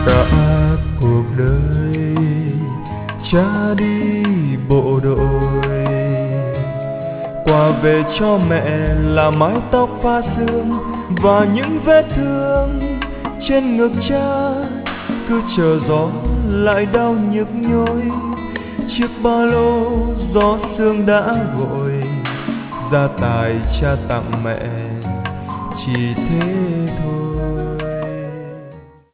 Cả cuộc đời cha đi bộ đội, quà về cho mẹ là mái tóc pha sương và những vết thương trên ngực cha. Cứ chờ gió lại đau nhức nhối, chiếc ba lô gió sương đã gội. Gia tài cha tặng mẹ chỉ thế thôi.